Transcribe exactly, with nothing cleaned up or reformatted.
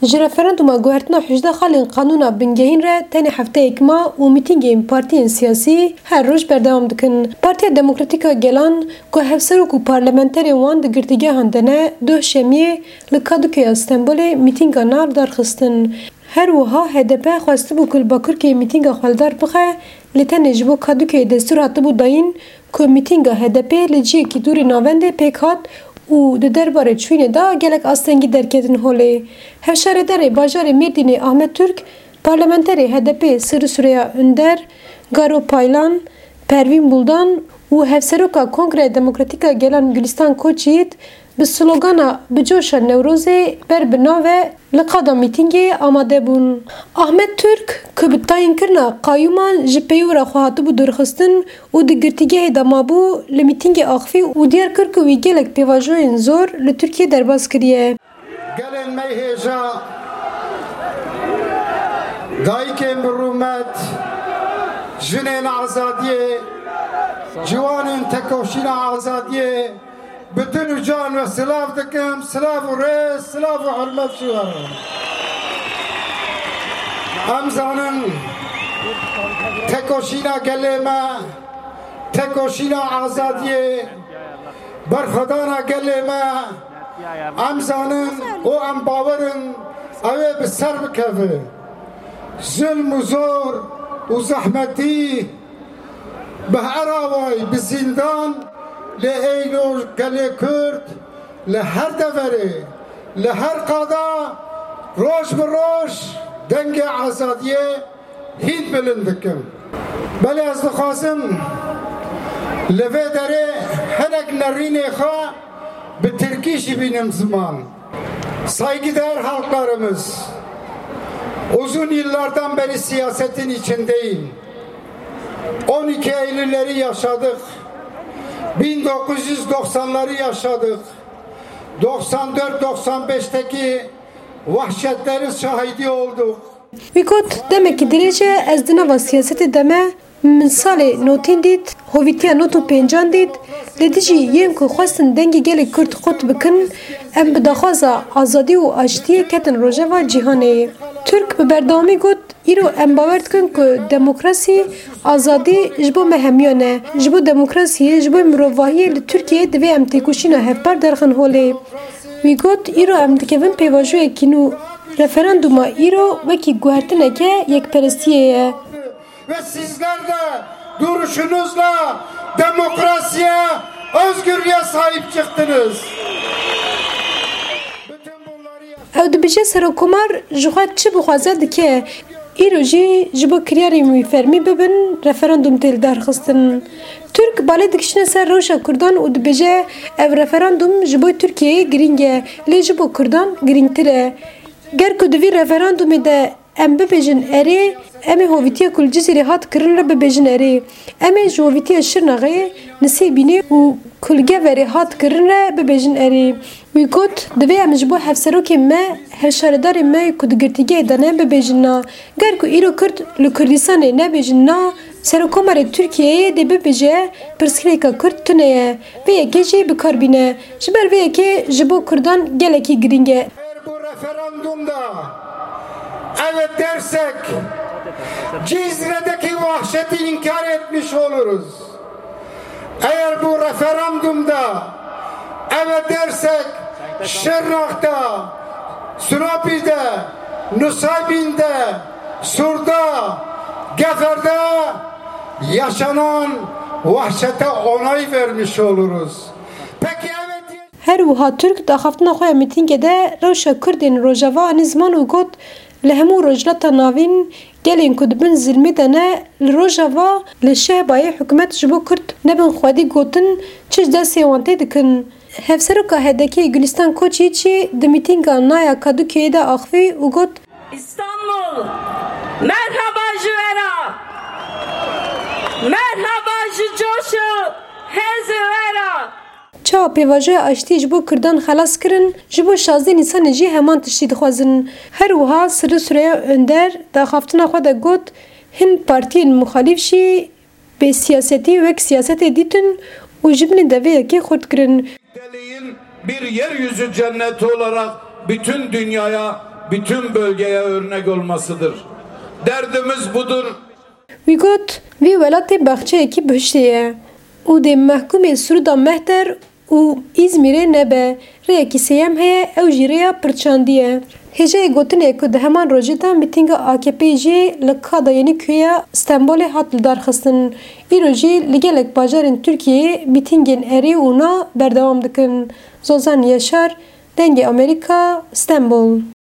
Ji referanduma guhertina hejda xalên qanûna bingehîn re tenê hefteyek ma û mîtîngên partiyên siyasî her roj berdewam dikin. Partiya Demokratîk a Gelan ku hevserok û parlamenterên wan di girtîgehan de ne duh şemiyê li Kadıköy'a Stenbolê mîtînga nav darxistin. Her wiha H D P xwestibû ku li Bakırköyê mîtînga xweldar bixe, lê tenê ji bo Kadıköyê destûr hatibû dayîn ku mîtînga H D P li ciyekî dûrê navendê pêk hat û di derbarê çûyînê de gelek astengî derketin holê. Hevşaredarê bajarê Mêrdînê Ahmet Türk, parlamenterê H D P Sırrı Süreyya Önder, Garo Paylan, Pervîn Buldan û hevseroka Kongreya Demokratîk a Gelan Gülistan Koçyiğit bi slogana Bicoşa Newrozê ber bi navê li qada mîtîngê amade bûn. Ahmet Türk ku bi tayînkirina qayûman ji peyûra xwe hatibû dûrxistin û di girtîgehê de mabû li mîtîngê axivî û diyar kir ku wî gelek pêvajoyên zor li Tirkiye derbas kiriye. Gelên me hêja dayîkên bi rûmet, jinên azadiyê, ciwanên tekoşîna azadiyê bütün can ve silav dikim, silav û rêz, silav û hurmet jî warin. Em zanin tekoşîna gelê me, tekoşîna azadiyê, berxwedana gelê me, em zanin û em bawerin ew ê bi ser bikeve. Zulm û zor û zehmetî bi her awayî bi zindan li Eylû gelê Kurd li her deverê li her qada roj bi roj dengê azadiyê hîn bilind dikim. Belê ez dixwazim li vê derê hinek nerînê xwe bi Tirkî jî bînim ziman. Saygıdeğer halklarımız, uzun yıllardan beri siyasetin içindeyim. on iki Eylül'leri yaşadık. bin dokuz yüz doksanları yaşadık. doksan dört doksan beşteki vahşetlerin şahidi olduk. Vikot demek ki derece ez dinava siyaseti deme min salê notên dît, hovîtiya not û pêncan dît, lê dijî yên ku xwestin dengê gelê Kurd xut bikin, em bi daxwaza azadî û aştiyê ketin rojeva cîhanê. Türk bi berdewamî got, îro em bawer dikin ku demokrasî, azadî ji bo me hemiyan e. Ji bo demokrasiyê, ji bo mirovahiyê li Tirkiyeyê divê em têkoşîna hevpar derxin holê. Wî got, îro em dikevin pêvajoyekî nû. Referanduma îro wekî guhertineke yekperestiyê ye. Ve sizler de duruşunuzla demokrasiye, özgürlüğe sahip çıktınız. Ew dibêje Serokkomar ji xwe çi bixwaze dike, îro jî ji bo kiryarên wî fermî bibin referandum tê darxistin. Türk balê dikişine ser rewşa Kurdan û dibêje ev referandum ji bo Tirkiyeyê girîng e, lê ji bo Kurdan girîngtir e. Ger ku di vî referandumê de em bibêjin erê, em ê hovîtiya ku li Cizîrê hat kirin re bibêjin erê. Em ê ji hovîtiya Şirnexê, Nisêbînê û ku li Geverê hat kirin re bibêjin erê. Wî got, divê em ji bo hevserokên me, hevşaredarên me ku di girtîgehê de ne bibêjin na. Ger ku îro Kurd li Kurdistanê nebêjin na, Serokkomarê Tirkiyeyê dê bibêje pirsgirêka Kurd tune ye. Vê yekê jî bikarbîne. Ji ber vê yekê ji bo Kurdan gelekî girîng e. Bu referandumda evet dersek Cizre'deki vahşeti inkar etmiş oluruz. Eğer bu referandumda evet dersek Şırnak'ta, Sürapi'de, Nusaybin'de, Sur'da, Gefer'de yaşanan vahşete onay vermiş oluruz. Peki evet... Her wiha Türk daxaftina xwe ya mîtîngê de rewşa Kurdên Rojava anî ziman û got li hemû rojhilata navîn gelên ku dibin zilmê de ne li Rojava li Şehbayê hikûmet ji bo Kurd nebin xwedî gotin çi ji destê wan tê dikin. Hevseroka H D K Gülistan Koçyiğit jî di mîtînga naya Kadıköy'ê de axivî û got İstanbul merhaba ji vera, merhaba ji coşu hêzê vera. Çawa pêvajoya aştî ji bo Kurdan xelas kirin, ji bo şazdê Nîsanê jî heman tiştî dixwazin. Her wiha Sırrı Süreyya Önder daxaftina xwe de got, hin partiyên muxalîf jî bê siyasetî wek siyasetê dîtin û ji binê de vê yekê xurt kirin. Bir yeryüzü cenneti olarak bütün dünyaya bütün bölgeye örnek olmasıdır. Derdimiz budur. Wî got vî welatê baxçeyekî bihiştê û dê mehkumê Sûrda Mehter û İzmîrê nebe. Rêyekî sêyem heye, ew jî rêya pirçandî ye. Hêjeyê gotinê ku di heman rojê de mîtînga A K P jî li Kada Yenîköyê Stenbolê hat lidarxistin. Îro jî li gelek bajarên Tirkiyeyê mîtîngên erê û na berdewam dikin. Zozan Yaşar, Dengê Amerîka, Stenbol.